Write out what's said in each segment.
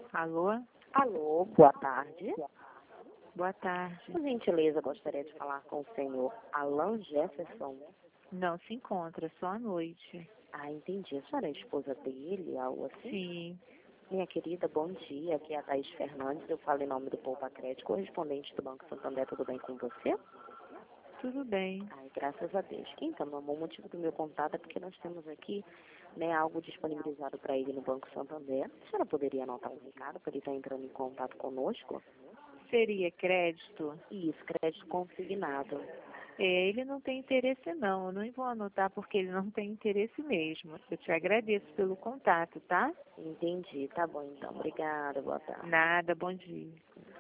Alô? Alô, boa tarde. Boa tarde. Por gentileza, gostaria de falar com o senhor Alan Jefferson. Não se encontra, só à noite. Ah, entendi. A senhora é a esposa dele, algo assim? Sim. Minha querida, bom dia. Aqui é a Thaís Fernandes. Eu falo em nome do Poupa Crédito, correspondente do Banco Santander. Tudo bem com você? Tudo bem. Ai, graças a Deus. Então, meu amor, o motivo do meu contato é porque nós temos aqui, algo disponibilizado para ele no Banco Santander. A senhora poderia anotar um recado para ele estar entrando em contato conosco? Seria crédito? Isso, crédito consignado. Ele não tem interesse não. Eu não vou anotar porque ele não tem interesse mesmo. Eu te agradeço pelo contato, tá? Entendi. Tá bom, então. Obrigada. Boa tarde. Nada, bom dia.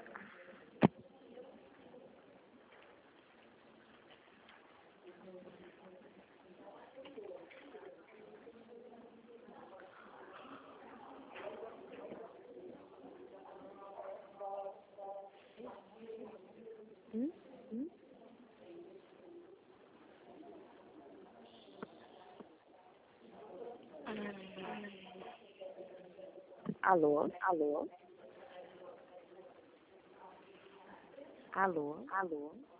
Hum? Hum? Alô? Alô? Alô? Alô?